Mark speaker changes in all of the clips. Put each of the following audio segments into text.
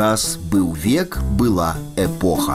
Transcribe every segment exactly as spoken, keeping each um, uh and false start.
Speaker 1: час, быў век, была эпоха.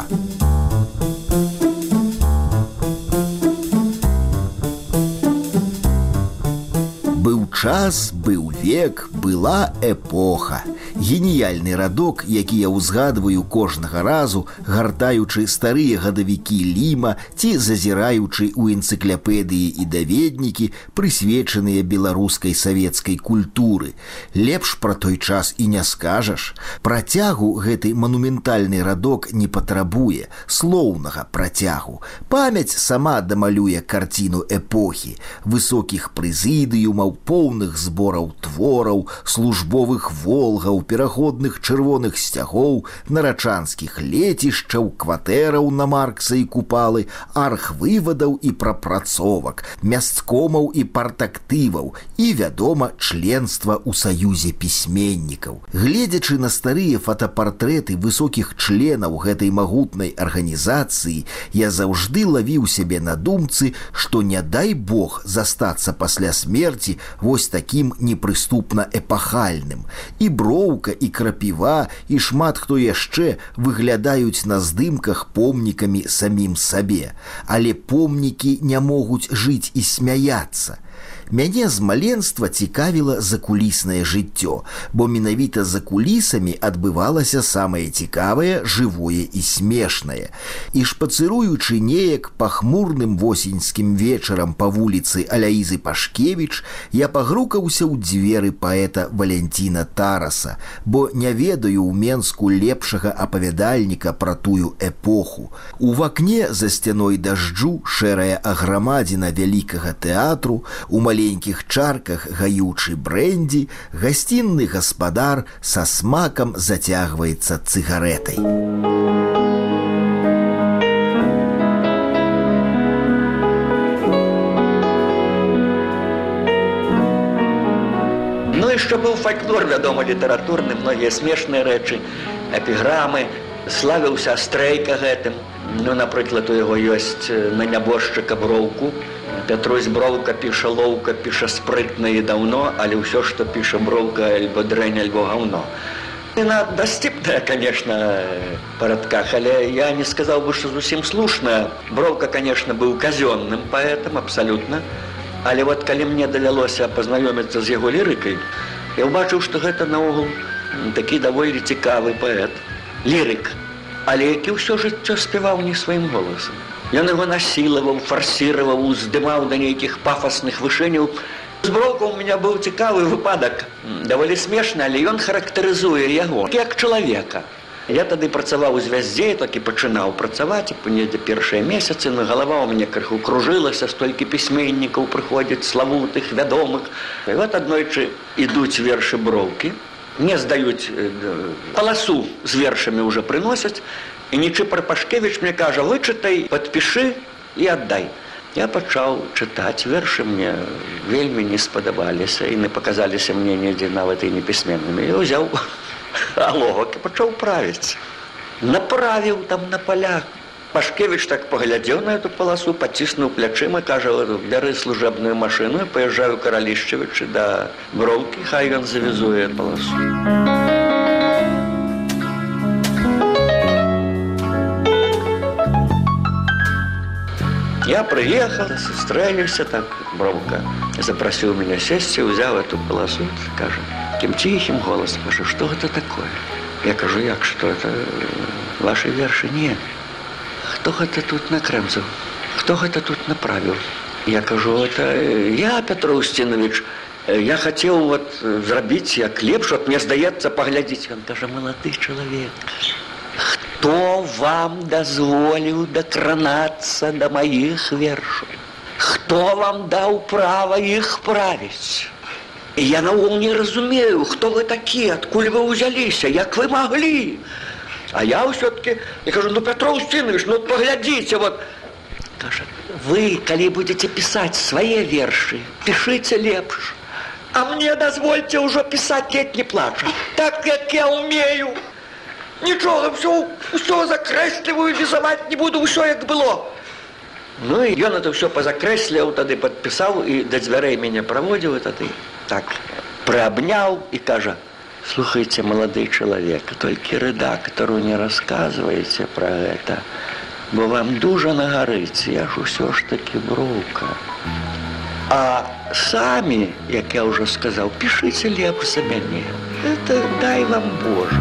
Speaker 1: Быў час, быў век, была эпоха. Геніяльны радок, які я ўзгадваю кожнага разу, гартаючы старыя гадавікі Ліма ці зазіраючы ў энцыклапедыі і даведнікі, прысвечаныя беларускай савецкай культуры. Лепш пра той час і не скажаш. Працягу гэты манументальны радок не патрабуе, слоўнага працягу. Памяць сама дамалюе карціну эпохі, высокіх прэзідыумаў, поўных збораў твораў, службовых волгаў, пераходных чырвоных сцягоў, нарачанскіх лецішчаў, кватэраў на Маркса і Купалы, архвывадаў і прапрацовак, мясткомаў і партактываў і, вядома, членства ў саюзе пісьменнікаў. Гледзячы на старыя фотапартрэты высокіх членаў гэтай магутнай арганізацыі, я заўжды лавіў сябе на думцы, што не дай Бог застацца пасля смерці вось такім непрыступна эпахальным. І броўка, і крапіва, і шмат хто яшчэ выглядаюць на здымках помнікамі самім сабе. Але помнікі не могуць жыць і смяяцца. Мяне з маленства цікавіла закуліснае жыццё, бо менавіта за кулісамі адбывалася самае цікавае, жывое і смешнае. І шпацыруючы неяк пахмурным восеньскім вечарам па вуліцы Аляізы Пашкевіч, я пагрукаўся ў дзверы паэта Валянціна Тараса, бо не ведаю ў Менску лепшага апавядальніка пра тую эпоху. У вакне за сцяной дажджу шэрая аграмадзіна вялікага тэатру, у маленькіх чарках гаючы брэндзі, гасцінны гаспадар са смакам зацягваецца цыгарэтай.
Speaker 2: Ну і що був фольклор, вядома, літаратурны, многія смешныя рэчы, эпіграмы, славіўся Астрейка гэтым. Ну, напрыклад, у яго ёсць на нябожчыка Броўку. Пятрусь Броўка піша лоўка, піша спрытна і даўно, але ўсё, што піша Броўка, альбо дрэнь, альбо гаўно. Яна дасціпная, конечно, па радках, але я не сказаў бы, што зусім слушная. Броўка, конечно, быў казённым паэтам, абсалютна. Але вот калі мне давялося пазнаёміцца з яго лірыкай, я ўбачыў, што гэта наогул такі даволі цікавы паэт. Лірык, але які ўсё жыццё спяваў не сваім голасам. Ён яго насілаваў, фарсіраваў, уздымаў да нейкіх пафасных вышыняў. З Броўкам у меня быў цікавы выпадак, даволі смешны, але ён характарызуе яго як чалавека. Я тады працаваў у звяздзе, так і пачынаў працаваць, і недзе першыя месяцы, но галава ў мяне крыху кружылася, столькі пісьменнікаў прыходзіць, славутых, вядомых. І вот аднойчы ідуць вершы Броўкі, мне здаюць паласу з вершамі ўжо прыносяць, і Нечыпар Пашкевіч мне кажа: вычытай, падпішы і аддай. Я пачаў чытаць, вершы мне вельмі не спадабаліся і не паказаліся мне недзе нават і непісьменнымі. Я ўзяў аловак і пачаў правіць. Направіў там на палях. Пашкевіч так паглядзеў на эту паласу, паціснуў плячыма, кажа: бяры служебную машыну, паязджаю Каралішчевічы да Броўкі, хай ён завязуе паласу. Я приехал, сустрэліся, так Броўка запросил меня сесть, взял эту полосу, кажа, таким тихим голосом, кажа: что это такое? Я кажу: як, что это ваши верши? Нет. Кто это тут накрэмзаў? Кто это тут направил? Я кажу: это я, Петр Устинович. Я хотел вот зрабіць як лепш, вот мне здаецца паглядзець. Он кажа: молодый человек, кто вам дозволил докранацца до моих вершаў? Кто вам дал право их править? И я наогул не разумею, кто вы такие, откуль вы узяліся, як вы могли? А я все-таки, я кажу: ну, Петр Устинович, ну, поглядите, вот. Кажа: вы, коли будете писать свои верши, пишите лепш. А мне дозвольте уже писать «Ледь не плача», так, как я умею. Нічога, все, все закрэсліваю, візаваць не буду, ўсё як было. Ну і ён это все позакрэсліў, тады падпісаў і да дзвярэй мяне праводзіў, і тады так прыабняў і кажа: Слухайте, молодой человек, только редактору не рассказывайте про это, бо вам дуже нагорить, я ж усё ж таки броўка. А самі, як я уже сказал, пишите лепш за мяне. Это дай вам Боже.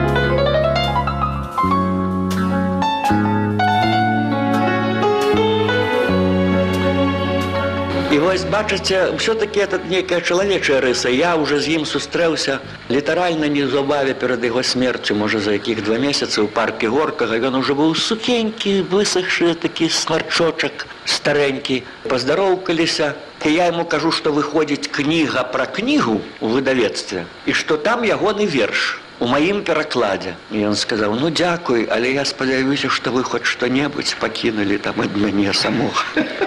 Speaker 2: І вось, бачыце, все-таки это некая чалавечая рыса. Я уже з ім сустрэўся літаральна неўзабаве перад яго смерцю, можа, за якіх два месяцы ў парке Горкага. Ён уже быў сухенькі, высохшы, такі смарчочак, старенькі. Паздароўкаліся. І я яму кажу, што выходзіць кніга пра кнігу ў выдавецтве, і што там ягоны верш у маім перакладзе. І ён сказаў: ну, дзякуй, але я спадзяюся, што вы хоць што-небудзь пакінулі там ад мяне самога.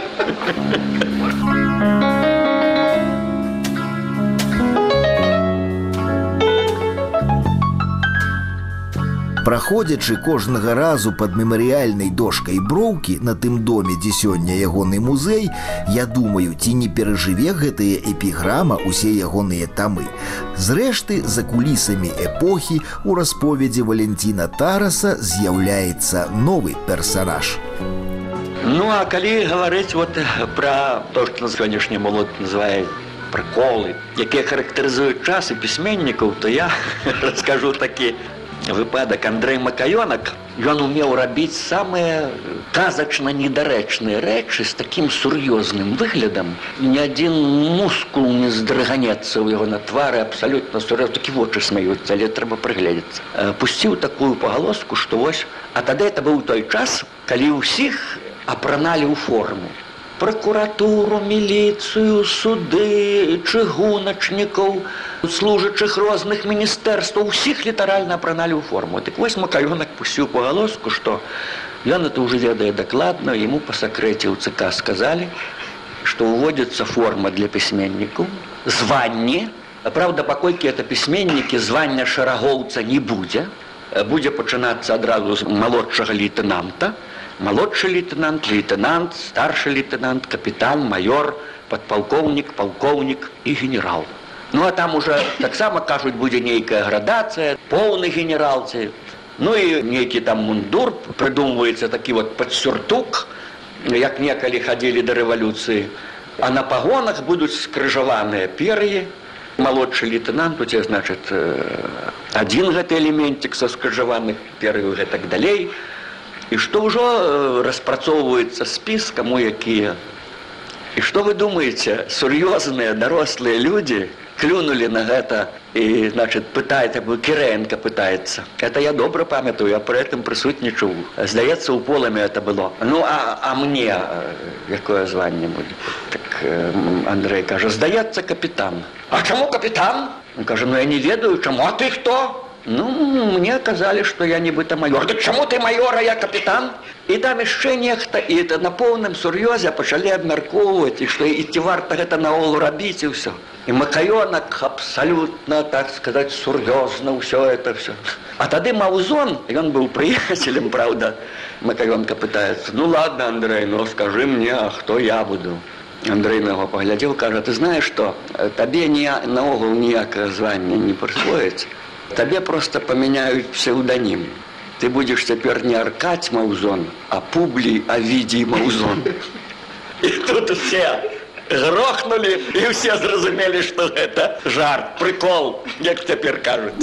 Speaker 1: Праходзячы кожнага разу пад мемарыяльнай дошкай броўкі на тым доме, дзе сёння ягоны музей, я думаю, ці не перажыве гэтая эпіграма усе ягоныя тамы. Зрэшты, за кулісамі эпохі у расповедзі Валентина Тараса з'яўляецца новы персанаж.
Speaker 2: Ну, а калі гаварыць вот пра то, што на сённяшні молод называе прыколы, якія характарызуюць час і пісьменнікаў, то я раскажу такі выпадак. Андрэй Макаёнак, ён умеў рабіць самыя казачна недарэчныя рэчы з такім сур'ёзным выглядам. Ні адзін мускул не здрыганецца ў яго на твары, абсалютна сур'ёзны, такі вочы смяюцца, але трэба прыгледзецца. Пусціў такую пагалоску, што вось, а тады это быў той час, калі ўсіх апраналі ў форму. Прокуратуру, міліцыю, суды, чыгуначнікаў, служачых розных міністэрстваў, усіх літаральна апраналі ў форму. Так вось Макаёнак пусціў пагалоску, што ён это ўжо ведае дакладна, яму па сакрэце ў ЦК сказалі, што ўводзіцца форма для пісьменнікаў, званне. Праўда, паколькі это пісьменнікі, звання шарагоўца не будзе, будзе пачынацца адразу з малодшага лейтенанта. Молодший лейтенант, лейтенант, старший лейтенант, капитан, майор, подполковник, полковник и генерал. Ну, а там уже так само, кажуть, буде нейкая градация, полный генерал. Ну, и некий там мундур, придумывается такий вот подсюртук, як некалі ходили до революции. А на погонах будут скрыжаваныя пер'і. Молодший лейтенант, у тебя, значит, один гэты элементик со скрыжаваных пер'яў и так далей. И что уже распрацоўваецца спіс, кому якія. И что вы думаете, сур'ёзныя дарослыя люди клюнули на гэта и, значит, пытается, Кириенко пытается. Это я добра памятаю, я при этом присутнічаў. Здаецца, у полами это было. Ну, а, а мне якое званне будет? Так Андрей каже, здаецца, капитан. А чему капитан? Он каже, ну я не ведаю, чему, а ты кто? Ну, мне казали, что я нібыта майор. Так чому ты майор, а я капитан? І там яшчэ нехта, і это на поўным сур'ёзе пачалі абмяркоўваць, і што і ці варта гэта наогул рабіць, і ўсё. І Макаёнак абсалютна, так сказаць, сур'ёзна ўсё это всё. А тады Маузон, ён быў прыяцелем, правда, Макаёнка пытаецца, ну ладно, Андрей, ну скажи мне, а хто я буду? Андрей на яго паглядзеў, кажа, ты знаешь што, табе наогул ніякае звання не прысвоіць. Тебе просто поменяют псевдоним. Ты будешь теперь не Аркадь Маузон, а Публий Овидий Маузон. И тут все грохнули, и все зразумели, что это жарт, прикол, как теперь кажут.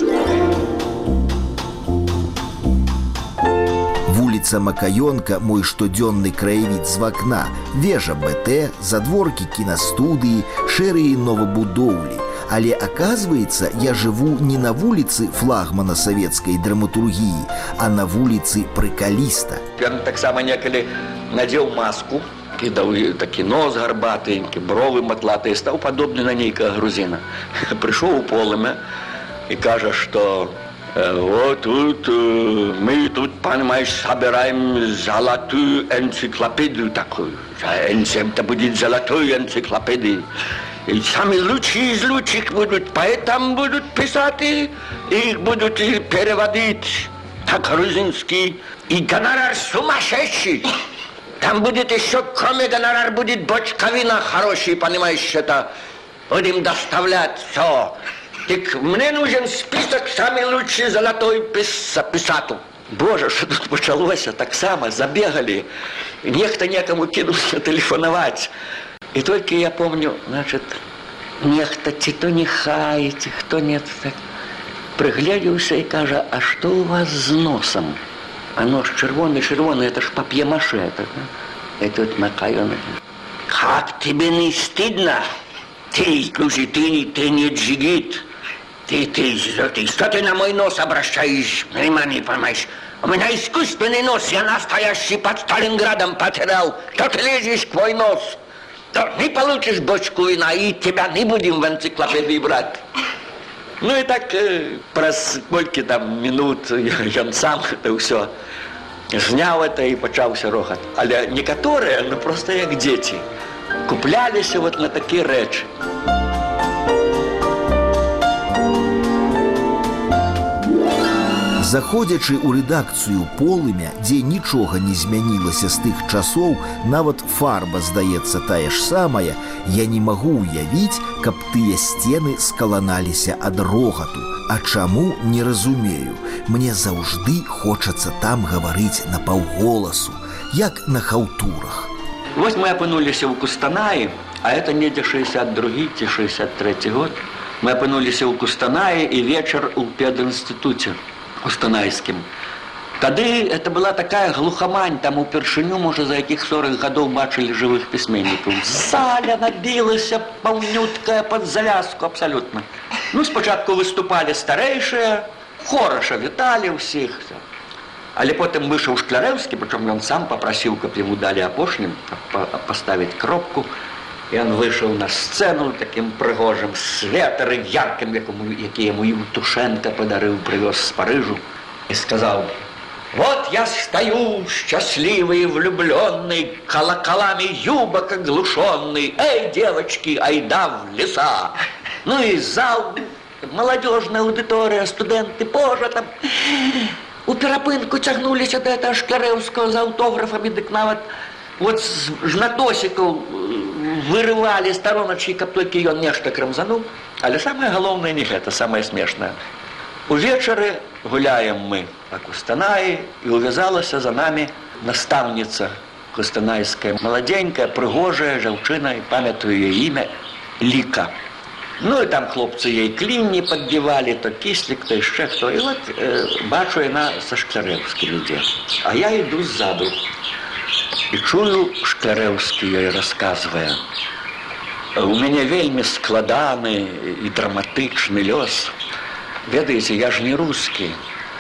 Speaker 1: Вуліца Макаёнка, мой штодзённы краявід з вакна, вежа БТ, задворкі кінастудыі, шэрыя новабудоўлі. Але, оказывается, я живу не на вуліцы флагмана савецкай драматургіі, а на вуліцы прыкаліста.
Speaker 2: Ён таксама некалі надзеў маску, кідаў такі нос гарбатенькі, бровы матлатыя, стаў падобны на нейкага грузіна. Прыйшоў у полымя і кажа, што вот тут мы тут, понимаешь, собираем золотую энциклопедию такую. Это будет золотую энциклопедию. И самые лучшие из лучших будут, поэтому будут писать, и их будут переводить на грузинский. И гонорар сумасшедший. Там будет еще, кроме гонорар, будет бочка вина хороший, понимаешь, это будем доставлять все. Так мне нужен список самый лучший золотой пис... писату. Боже, что тут почалося, так само забегали. Нехто некому кинулся телефоновать. И только я помню, значит, нехто ці то не хаете, хто нет, так приглядівся и каже, а что у вас с носом? А нос червоный-червоный, это ж папье-маше. Это, да? И тут Макайон. Как тебе не стыдно? Ты, слушай, ты, ты не джигит. Ты, ты, ты, что ты на мой нос обращаешь? Внимание, понимаешь? У меня искусственный нос, я настоящий под Сталинградом потерял. Что ты лезешь к мой нос? То не получишь бочку вина, и тебя не будем в энциклопедии брать. Ну и так э, праз колькі там минут ён сам это ўсё зняў это и пачаўся рохат. Але некаторыя, ну просто як дзеці, купляліся вот на такія рэчы.
Speaker 1: Заходзячы ў рэдакцыю полымя, дзе нічога не змянілася з тых часоў, нават фарба здаецца тая ж самая, я не магу ўявіць, каб тыя сцены скаланаліся ад рогату. А чаму, не разумею. Мне заўжды хочацца там гаварыць на паўголасу, як на хаўтурах.
Speaker 2: Вось мы апынуліся ў Кустанаі, а это недзе шэсцьдзесят другі ці шэсцьдесят трэці год. Мы апынуліся ў Кустанаі і вечар у пединстытуце кустанайскім. Тады это была такая глухамань, там упершыню, можа, за якіх сорок гадоў бачылі жывых пісьменнікаў. Заля набілася паўнюткая пад завязку абсалютна. Ну, спачатку выступалі старэйшыя, хораша віталі ўсіх. Але потым выйшаў Шклярэўскі, прычым ён сам папрасіў, каб яму далі апошнім, каб паставіць кропку. И он вышел на сцену таким пригожим, светером ярким, який ему Евтушенко подарил, привез с Парижу, и сказал: вот я стою, счастливый и влюбленный, колоколами юбок оглушенный, эй, девочки, айда в леса. Ну и зал, молодежная аудитория, студенты, боже, там у перапынку тягнулись от этого Шклярэўского за автографами, дык нават вот з жнатосікаў вырывали стороночки, каб толькі ён нешта крамзануў. Але самае галоўнае не гэта, самае смешнае. Увечары гуляем мы па Кустанаі, і увязалася за нами настаўніца кустанайская, маладзенькая, прыгожая жанчына, і памятаю яе імя Ліка. Ну і там хлопцы ей клінні падбівалі, то кіслік, то яшчэ хто. І вот э, бачу, яна са Шклярэўскім ідзе. А я іду ззаду. І чую, Шклярэўскі ёй расказвае: у мяне вельмі складаны і драматычны лёс. Ведаеце, я ж не рускі.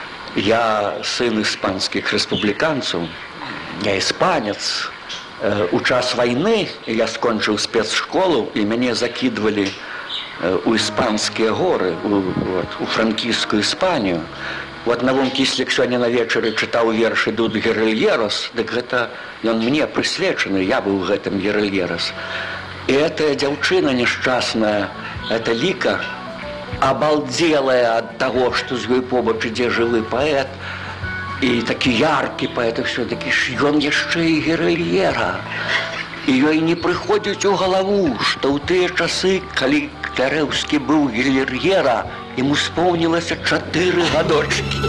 Speaker 2: Я сын іспанскіх рэспубліканцаў, я іспанец. У час вайны я скончыў спецшколу, і мяне закідвалі у іспанскія горы, у, вот, у франкійскую Іспанію. У аднавом кіслік сёння на вечары чытаў вершы Дуд Геральерос, дык гэта ён мне прысвечаны, я быў гэтым Геральерос. І гэтая дзяўчына нешчасная, эта Ліка, абалдзелая ад таго, што з ёй побач ідзе жывы паэт, і такі яркі паэт, і ўсё, такі ж ён яшчэ і Геральера. І ёй не прыходзіць у галаву, што ў тыя часы, калі Шклярэўскі быў Геральера, ему исполнилось чатыры гадочки.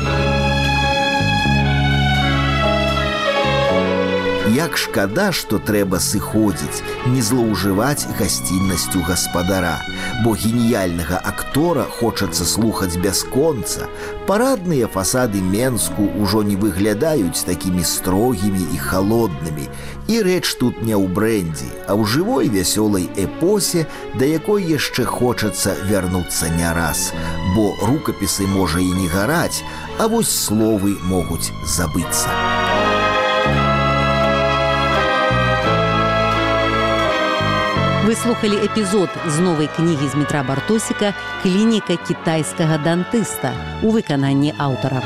Speaker 1: Як шкада, што трэба сыходзіць, не злоўжываць гасціннасцю гаспадара, бо геніяльнага актора хочацца слухаць бясконца. Парадныя фасады Менску ўжо не выглядаюць такімі строгімі і халоднымі. І рэч тут не ў брэндзі, а ў жывой вясёлай эпосе, да якой яшчэ хочацца вярнуцца не раз. Бо рукапісы можа і не гараць, а вось словы могуць забыцца.
Speaker 3: Вы слухали эпізод з новай кнігі Змітра Бартосіка «Клініка кітайскага дантыста» у выкананні аўтара.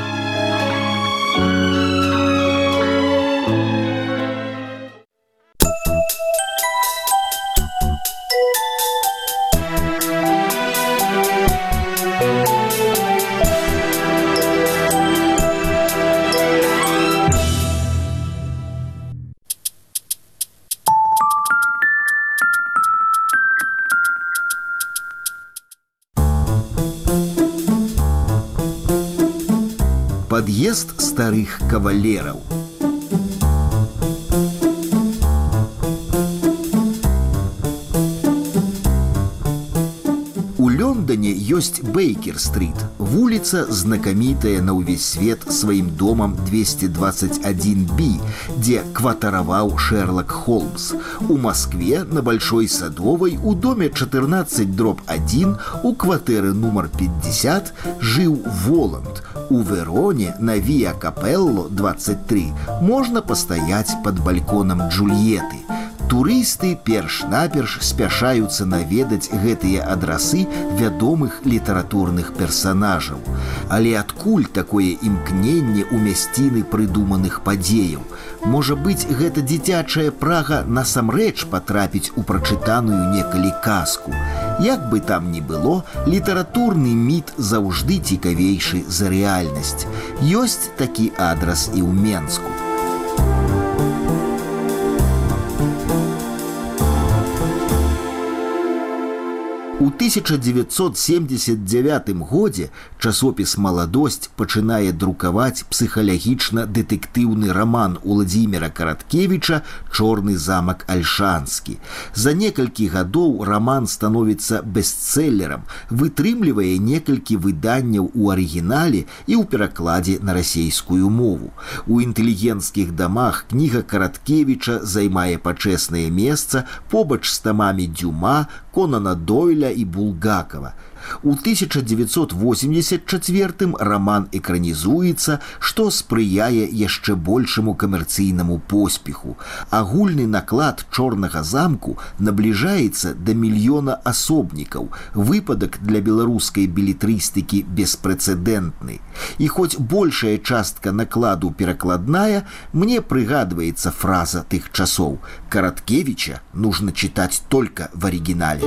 Speaker 1: Пад'езд старых кавалераў. У Лондоне ёсць Бейкер-стрит, вуліца, знакамітая на ўвесь свет сваім домам двести двадцать один би, дзе кватараваў Шерлок Холмс. У Москве на Большой Садовой у доме четырнадцать дробь один у кватэры нумар пятьдесят жыў Воланд. У Вероне на Виа Капелло двадцать три можна пастаяць пад бальконам Джульетты. Турысты перш-наперш спяшаюцца наведаць гэтыя адрасы вядомых літаратурных персанажаў. Але адкуль такое імкненне ў мясціны прыдуманых падзеяў? Можа быць, гэта дзіцячая прага насамрэч патрапіць у прачытаную некалі казку. Як бы там ні было, літаратурны міт заўжды цікавейшы за рэальнасць. Ёсць такі адрас і ў Менску. У тысяча девятьсот семьдесят девятым годзе часопіс «Маладосць» пачынае друкаваць псіхалагічна-дэтэктыўны раман Уладзіміра Караткевіча «Чорны замак Альшанскі». За некалькі гадоў раман становіцца бестселлерам, вытрымлівае некалькі выданняў у арыгінале і ў перакладзе на расейскую мову. У інтэлігенцкіх дамах кніга Караткевіча займае пачэснае месца побач з тамамі Дюма, Конана Дойля і Булгакова. У тысяча девятьсот восемьдесят четвёртым роман экранізуецца, што спрыяе яшчэ большаму камерцыйнаму поспеху. Агульны наклад «Чорнага замку» набліжаецца да мільёна асобнікаў. Выпадак для беларускай белетрыстыкі беспрэцэдэнтны. І хоць большая частка накладу перакладная, мне прыгадваецца фраза тых часоў: «Караткевича нужно читать только в оригинале».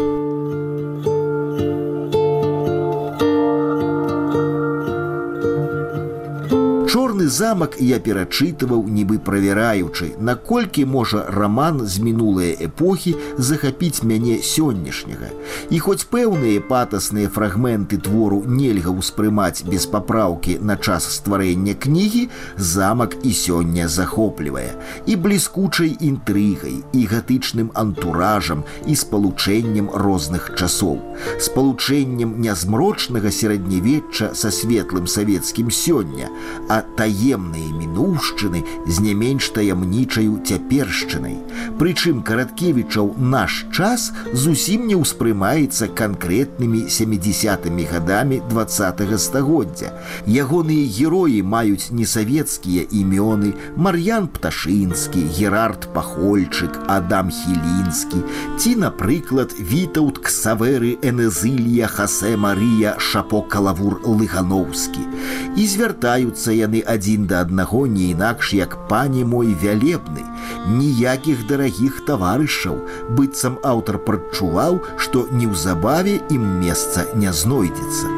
Speaker 1: «Чорны замак» я перачытываў, нібы правяраючы, наколькі можа раман з мінулай эпохі захапіць мяне сённяшняга. І хоць пэўныя патасныя фрагменты твору нельга ўспрымаць без папраўкі на час стварэння кнігі, замак і сёння захоплівае. І бліскучай інтрыгай, і гатычным антуражам, і спалучэннем розных часоў. Спалучэннем нязмрочнага сярэднявечча са светлым савецкім сёння, а таемныя мінуўшчыны з не менш таямнічаю цяпершчынай. Прычым Караткевічаў наш час зусім не ўспрымаецца канкрэтнымі сямідзесятымі гадамі двадцатага стагоддзя. Ягоныя героі маюць несавецкія імёны: Мар'ян Пташынскі, Герард Пахольчык, Адам Хілінскі, ці, напрыклад, Вітаўт Ксаверы Энезылья Хасе Марыя Шапо Калавур Лыгановскі. І звяртаюцца яны адзін да аднаго не інакш, як «пане мой вялебны». Ніякіх дарагіх таварышаў, быццам аўтар прадчуваў, што неўзабаве ім месца не знойдзецца.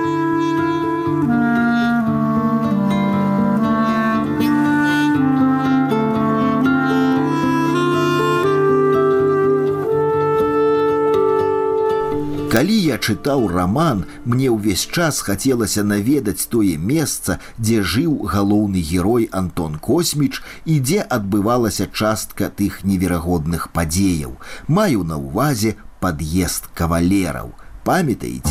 Speaker 1: Калі я чытаў раман, мне ўвесь час хацелася наведаць тое месца, дзе жыў галоўны герой Антон Косміч і дзе адбывалася частка тых неверагодных падзеяў. Маю на ўвазе пад'езд кавалераў. Памятаеце?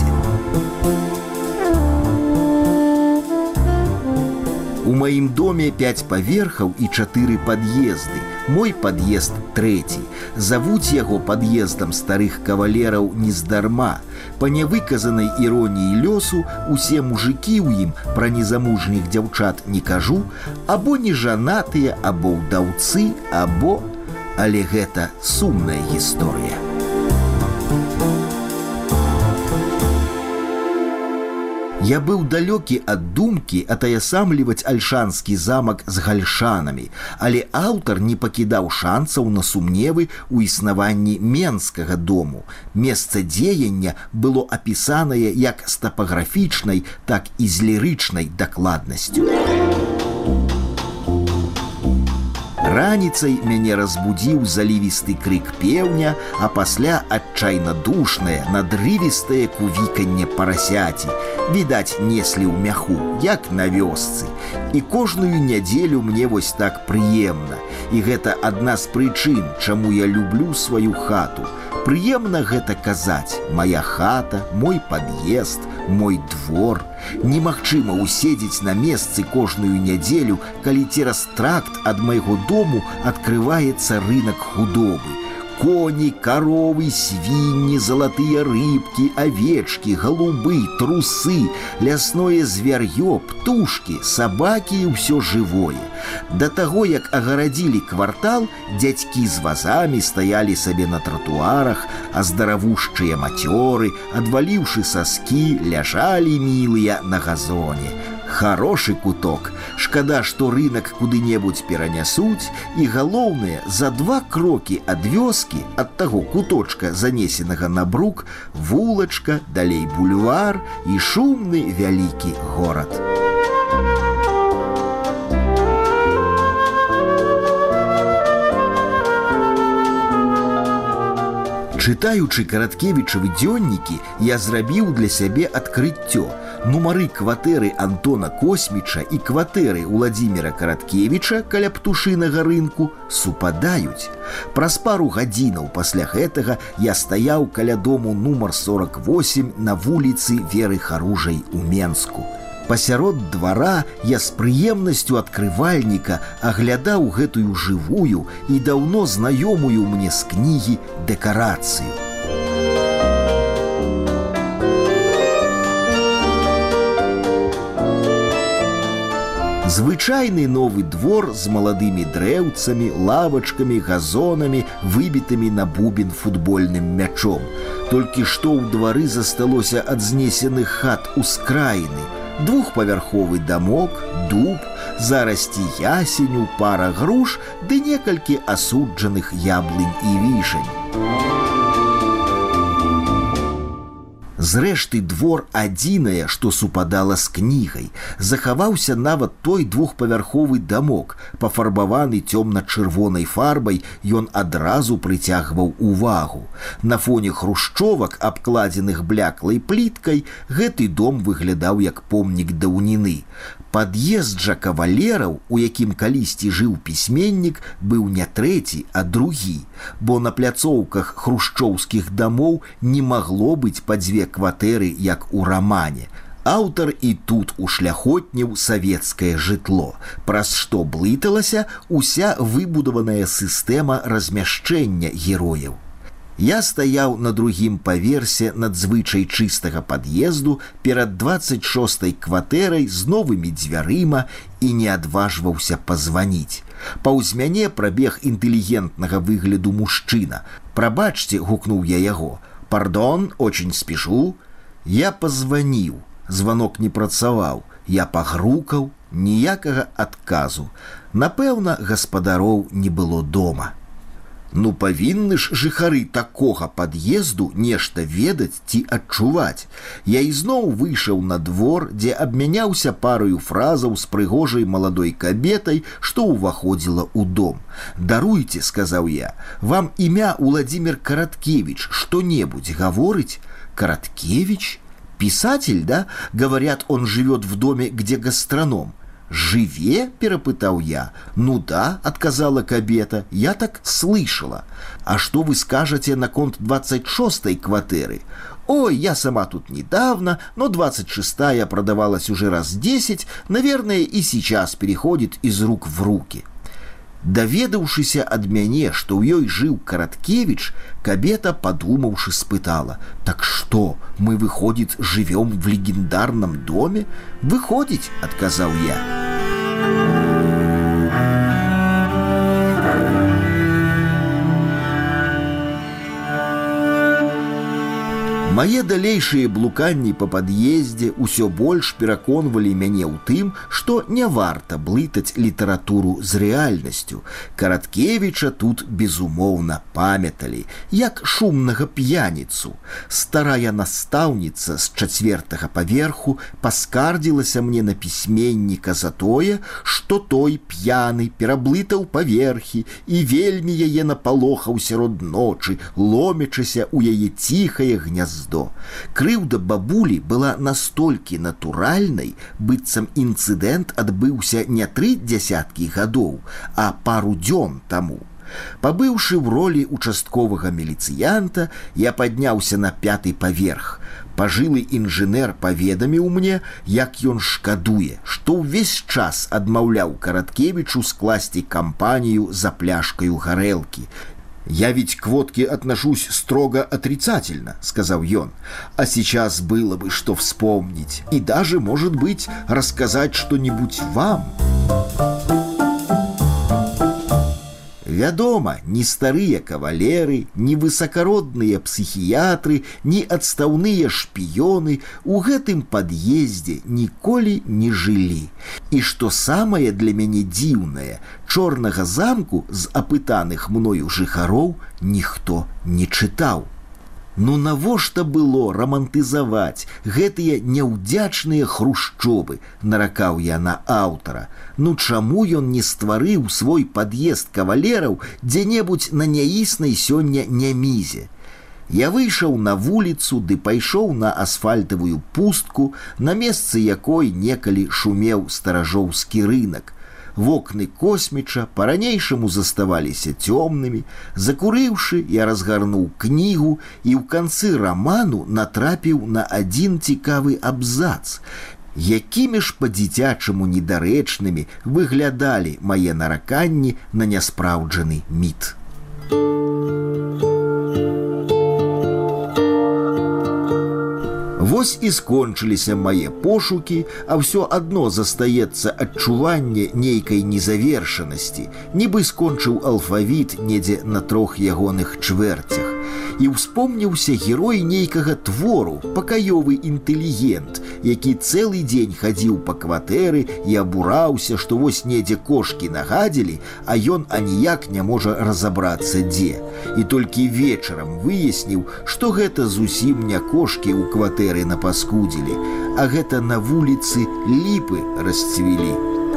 Speaker 1: У маім доме пяць паверхаў і чатыры пад'езды. Мой пад'езд трэці. Завуць яго пад'ездам старых кавалераў нездарма. Па нявыказанай іроніі лёсу усе мужыкі ў ім, пра незамужніх дзяўчат не кажу, або нежанатыя, або ўдаўцы, або... Але гэта сумная гісторыя. Я быў далёкі ад думкі атаясамліваць Альшанскі замак з гальшанамі, але аўтар не пакідаў шанцаў на сумневы ў існаванні Менскага дому. Месца дзеяння было апісанае як з тапаграфічнай, так і з лірычнай дакладнасцю. Раніцай мяне разбудзіў залівісты крык пеўня, а пасля адчайна душнае, надрывістае кувіканне парасяці. Відаць, неслі ў мяху, як на вёсцы. І кожную нядзелю мне вось так прыемна. І гэта адна з прычын, чаму я люблю сваю хату. Прыемна гэта казаць: моя хата, мой пад'езд, мой двор. Немагчыма уседзець на месцы кожную нядзелю, калі цераз тракт ад майго дому адкрываецца рынак худобы. Коні, каровы, свінні, залатыя рыбкі, авечкі, галубы, трусы, лясное звяр'ё, птушкі, сабакі і ўсё жывое. Да таго, як агарадзілі квартал, дзядзькі з вазамі стаялі сабе на тратуарах, а здаравушчыя мацёры, адваліўшы саскі, ляжалі мілыя на газоне. Хороший куток. Шкада, што рынак куды-небудзь перанясуць, і галоўнае, за два крокі ад вёскі, ад таго куточка, занесенага на брук, вулачка, далей бульвар і шумны вялікі горад. Чытаючы Караткевічавы дзённікі, я зрабіў для сябе адкрыццё. Нумары кватэры Антона Косміча і кватэры Уладзіміра Караткевіча каля птушынага рынку супадаюць. Праз пару гадзінаў пасля гэтага я стаяў каля дому нумар сорок восемь на вуліцы Веры Харужай у Менску. Пасярод двара я з прыемнасцю адкрывальніка аглядаў гэтую жывую і даўно знаёмую мне з кнігі дэкарацыю. Звычайны новы двор з маладымі дрэўцамі, лавачкамі, газонамі, выбітымі на бубен футбольным мячом. Толькі што ў двары засталося ад знесеных хат ускраіны. Двухпавярховы дамок, дуб, зарасці ясеню, пара груш ды некалькі асуджаных яблынь і вішань. Зрэшты, двор адзінае, што супадала з кнігай. Захаваўся нават той двухпавярховы дамок. Пафарбаваны цёмна-чырвонай фарбай, ён адразу прыцягваў увагу. На фоне хрушчовак, абкладзеных бляклай пліткай, гэты дом выглядаў як помнік даўніны. Пад'езд жа кавалераў, у якім калісьці жыў пісьменнік, быў не трэці, а другі, бо на пляцоўках хрушчоўскіх дамоў не магло быць па дзве кватэры, як у рамане. Аўтар і тут ушляхотніў савецкае жытло, праз што блыталася ўся выбудаваная сістэма размяшчэння герояў. Я стаяў на другім паверсе надзвычай чыстага пад'езду перад дваццаць шостай кватэрай з новымі дзвярыма і не адважваўся пазваніць. Паўз мяне прабег інтэлігентнага выгляду мужчына. «Прабачце», — гукнуў я яго. «Пардон, очень спешу». Я пазваніў. Званок не працаваў. Я пагрукаў, ніякага адказу. Напэўна, гаспадароў не было дома. Ну, павінны ж жыхары такога пад'езду нешта ведаць ці адчуваць. Я ізноў выйшаў на двор, дзе абмяняўся параю фразаў з прыгожай маладой кабетай, што ўваходзіла ў дом. «Даруйце», — сказаў я, — «вам імя Уладзімір Караткевіч што-небудзь гаворыць?» «Караткевич? Писатель, да? Говорят, он живет в доме, где гастроном». «Живе?» – перепытал я. «Ну да», – отказала кабета, – «я так слышала. А что вы скажете на конт двадцать шостой кватэры?» «Ой, я сама тут недавно, но двадцать шестая продавалась уже раз десять, наверное, и сейчас переходит из рук в руки». Даведаўшыся ад мяне, што ў ёй жыў Караткевіч, кабета, падумаўшы, спытала: «Так што, мы, выходит, живем в легендарном доме?» «Выходить», — отказал я. Мае далейшыя блуканні па пад'ездзе ўсё больш пераконвалі мяне ў тым, што не варта блытаць літаратуру з рэальнасцю. Караткевіча тут, безумоўна, памяталі, як шумнага п'яніцу. Старая настаўніца з чацвертага паверху паскардзілася мне на пісьменніка за тое, што той п'яны пераблытаў паверхі і вельмі яе напалохаў сярод ночы, ломячыся ў яе ціхае гняздо. Крыўда бабулі была настолькі натуральнай, быццам інцыдэнт адбыўся не тры дзясяткі гадоў, а пару дзён таму. Пабыўшы ў ролі участковага міліцыянта, я падняўся на пяты паверх. Пажылы інжынер паведаміў мне, як ён шкадуе, што ўвесь час адмаўляў Караткевічу скласці кампанію за пляшкаю гарэлкі. «Я ведь к водке отношусь строго отрицательно», — сказал он. «А сейчас было бы что вспомнить. И даже, может быть, рассказать что-нибудь вам». Вядома, ні старыя кавалеры, ні высакародныя псіхіятры, ні адстаўныя шпіёны у гэтым пад'ездзе ніколі не жылі. І што самае для мяне дзіўнае, чорнага замку з апытаных мною жыхароў ніхто не чытаў. Ну навошта было рамантызаваць гэтыя няўдзячныя хрушчобы, наракаў я на аўтара. Ну чаму ён не стварыў свой пад'езд кавалераў дзе-небудзь на няіснай сёння нямізе? Я выйшаў на вуліцу ды пайшоў на асфальтавую пустку, на месцы якой некалі шумеў старажоўскі рынак. Вокны косміча па-ранейшаму заставаліся цёмнымі. Закурыўшы, я разгарнуў кнігу і ў канцы раману натрапіў на адзін цікавы абзац. Якімі ж па-дзіцячаму недарэчнымі выглядалі мае нараканні на няспраўджаны міт. Вось і скончыліся мае пошукі, а ўсё адно застаецца адчуванне нейкай незавершанасці, нібы скончыў алфавіт недзе на трох ягоных чвэрцях. І ўспомніўся герой нейкага твору, пакаёвы інтэлігент, які цэлы дзень хадзіў па кватэры і абураўся, што вось недзе кошкі нагадзілі, а ён аніяк не можа разабрацца дзе. І толькі вечарам выясніў, што гэта зусім не кошкі ў кватэры напаскудзілі, а гэта на вуліцы ліпы расцвілі.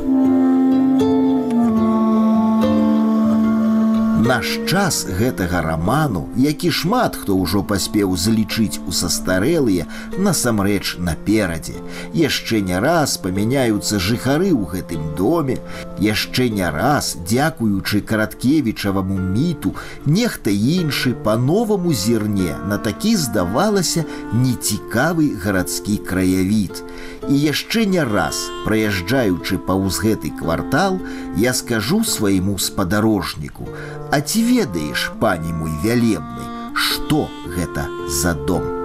Speaker 1: Наш час гэтага раману, які шмат хто ўжо паспеў залічыць у састарэлыя, насамрэч наперадзе. Яшчэ не раз памяняюцца жыхары ў гэтым доме, яшчэ не раз, дзякуючы Караткевічаваму міту, нехта іншы па-новаму зірне на такі, здавалася, нецікавы гарадскі краявід. І яшчэ не раз, праязджаючы паўз гэты квартал, я скажу свайму спадарожніку: «А ці ведаеш, пане мой вялебны, што гэта за дом?»